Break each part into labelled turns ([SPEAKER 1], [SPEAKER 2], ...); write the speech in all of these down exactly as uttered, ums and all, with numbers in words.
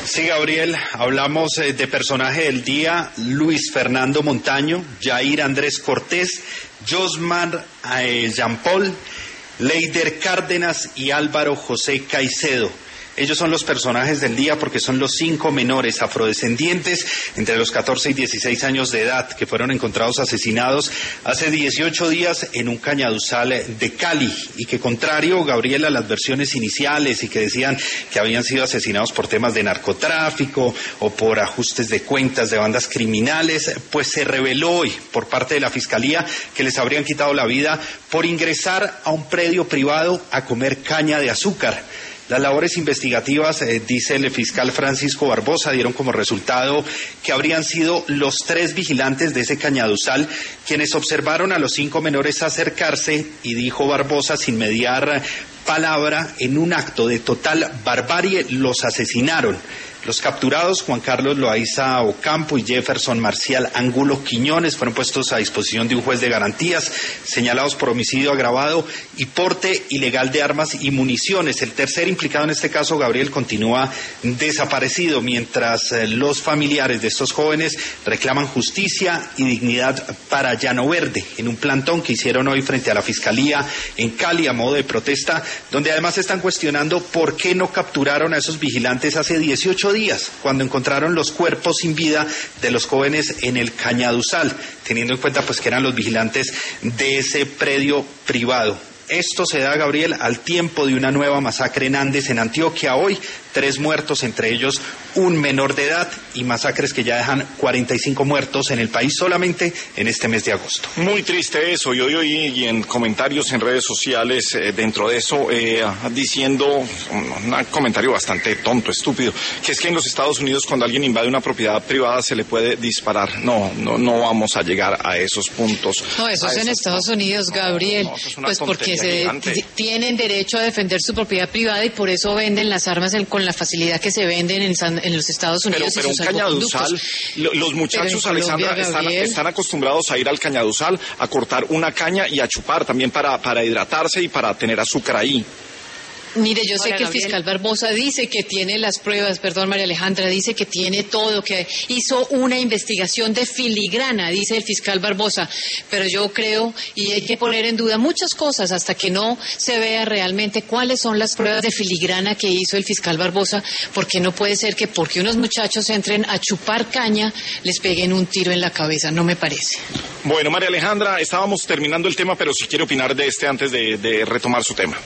[SPEAKER 1] Sí, Gabriel, hablamos eh, de personaje del día, Luis Fernando Montaño, Jair Andrés Cortés, Josmar eh, Jean Paul, Leider Cárdenas y Álvaro José Caicedo. Ellos son los personajes del día porque son los cinco menores afrodescendientes entre los catorce y dieciséis años de edad que fueron encontrados asesinados hace dieciocho días en un cañaduzal de Cali y que, contrario, Gabriel, a las versiones iniciales y que decían que habían sido asesinados por temas de narcotráfico o por ajustes de cuentas de bandas criminales, pues se reveló hoy por parte de la Fiscalía que les habrían quitado la vida por ingresar a un predio privado a comer caña de azúcar. Las labores investigativas, eh, dice el fiscal Francisco Barbosa, dieron como resultado que habrían sido los tres vigilantes de ese cañaduzal quienes observaron a los cinco menores acercarse y, dijo Barbosa, sin mediar palabra, en un acto de total barbarie los asesinaron. Los capturados, Juan Carlos Loaiza Ocampo y Jefferson Marcial Angulo Quiñones, fueron puestos a disposición de un juez de garantías, señalados por homicidio agravado y porte ilegal de armas y municiones. El tercer implicado en este caso, Gabriel, continúa desaparecido, mientras eh, los familiares de estos jóvenes reclaman justicia y dignidad para Llano Verde, en un plantón que hicieron hoy frente a la Fiscalía en Cali a modo de protesta, donde además están cuestionando por qué no capturaron a esos vigilantes hace dieciocho días, cuando encontraron los cuerpos sin vida de los jóvenes en el cañaduzal, teniendo en cuenta pues que eran los vigilantes de ese predio privado. Esto se da, Gabriel, al tiempo de una nueva masacre en Andes, en Antioquia. Hoy, tres muertos, entre ellos un menor de edad, y masacres que ya dejan cuarenta y cinco muertos en el país solamente en este mes de agosto.
[SPEAKER 2] Muy triste eso, y hoy oí y en comentarios en redes sociales, eh, dentro de eso, eh, diciendo un, un comentario bastante tonto, estúpido, que es que en los Estados Unidos cuando alguien invade una propiedad privada se le puede disparar. No, no, no vamos a llegar a esos puntos.
[SPEAKER 3] No, eso es en Estados Unidos, Gabriel, no, no, pues porque se tienen derecho a defender su propiedad privada y por eso venden las armas en, con la facilidad que se venden en, en los Estados Unidos.
[SPEAKER 2] Pero, pero un cañaduzal, los muchachos, Alessandra, están, están acostumbrados a ir al cañaduzal a cortar una caña y a chupar también para, para hidratarse y para tener azúcar ahí.
[SPEAKER 3] Mire, yo sé Ahora, que el Gabriel. fiscal Barbosa dice que tiene las pruebas, perdón, María Alejandra, dice que tiene todo, que hizo una investigación de filigrana, dice el fiscal Barbosa, pero yo creo, y hay que poner en duda muchas cosas hasta que no se vea realmente cuáles son las pruebas de filigrana que hizo el fiscal Barbosa, porque no puede ser que porque unos muchachos entren a chupar caña les peguen un tiro en la cabeza, no me parece.
[SPEAKER 2] Bueno, María Alejandra, estábamos terminando el tema, pero si quiere opinar de este antes de, de retomar su tema.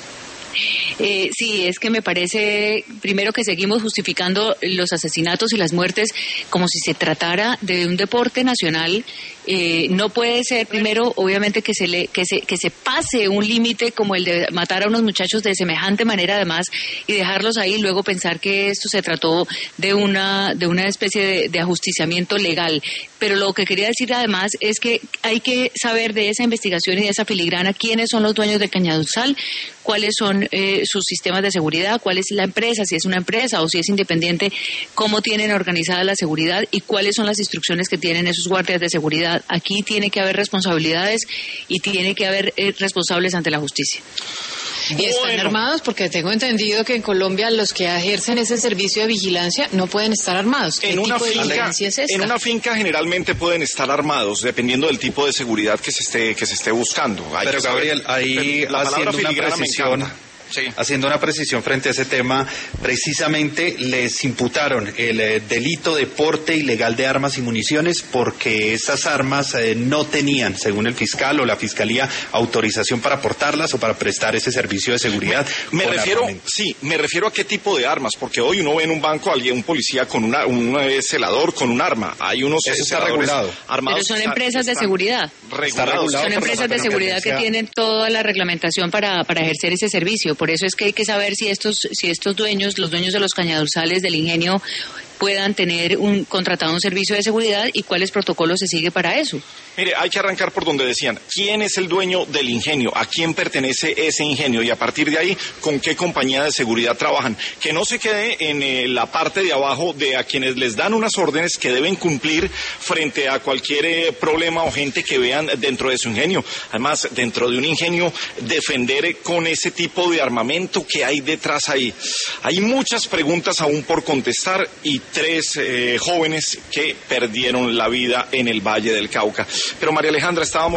[SPEAKER 4] Eh, sí, es que me parece, primero, que seguimos justificando los asesinatos y las muertes como si se tratara de un deporte nacional. Eh, no puede ser, primero, obviamente, que se le que se que se pase un límite como el de matar a unos muchachos de semejante manera, además, y dejarlos ahí, y luego pensar que esto se trató de una de una especie de, de ajusticiamiento legal. Pero lo que quería decir, además, es que hay que saber de esa investigación y de esa filigrana quiénes son los dueños del cañaduzal, cuáles son eh, sus sistemas de seguridad, cuál es la empresa, si es una empresa o si es independiente, cómo tienen organizada la seguridad y cuáles son las instrucciones que tienen esos guardias de seguridad. Aquí tiene que haber responsabilidades y tiene que haber eh, responsables ante la justicia.
[SPEAKER 3] Y están bueno. armados, porque tengo entendido que en Colombia los que ejercen ese servicio de vigilancia no pueden estar armados. ¿Qué
[SPEAKER 2] en
[SPEAKER 3] tipo
[SPEAKER 2] una
[SPEAKER 3] de
[SPEAKER 2] finca,
[SPEAKER 3] vigilancia es esta?
[SPEAKER 2] En una finca generalmente pueden estar armados, dependiendo del tipo de seguridad que se esté que se esté buscando. Hay
[SPEAKER 1] Pero Gabriel,
[SPEAKER 2] saber,
[SPEAKER 1] ahí
[SPEAKER 2] la
[SPEAKER 1] haciendo una precisión. Sí. Haciendo una precisión frente a ese tema, precisamente les imputaron el eh, delito de porte ilegal de armas y municiones porque esas armas eh, no tenían, según el fiscal o la fiscalía, autorización para portarlas o para prestar ese servicio de seguridad.
[SPEAKER 2] Me refiero, armamento. sí, me refiero a qué tipo de armas, porque hoy uno ve en un banco a alguien, un policía con una, un eh, celador con un arma. Hay unos
[SPEAKER 1] Eso está regulado.
[SPEAKER 4] Armados. Pero son empresas de seguridad.
[SPEAKER 1] Está regulado.
[SPEAKER 4] Son empresas de seguridad que tienen toda la reglamentación para, para ejercer ese servicio. Por eso es que hay que saber si estos si estos dueños, los dueños de los cañaduzales del ingenio, puedan tener un contratado un servicio de seguridad y cuáles protocolos se sigue para eso.
[SPEAKER 2] Mire, hay que arrancar por donde decían, ¿quién es el dueño del ingenio? ¿A quién pertenece ese ingenio? Y a partir de ahí, ¿con qué compañía de seguridad trabajan? Que no se quede en eh, la parte de abajo de a quienes les dan unas órdenes que deben cumplir frente a cualquier eh, problema o gente que vean dentro de su ingenio. Además, dentro de un ingenio, defender eh, con ese tipo de armamento que hay detrás ahí. Hay muchas preguntas aún por contestar y tres eh, jóvenes que perdieron la vida en el Valle del Cauca. Pero María Alejandra, estábamos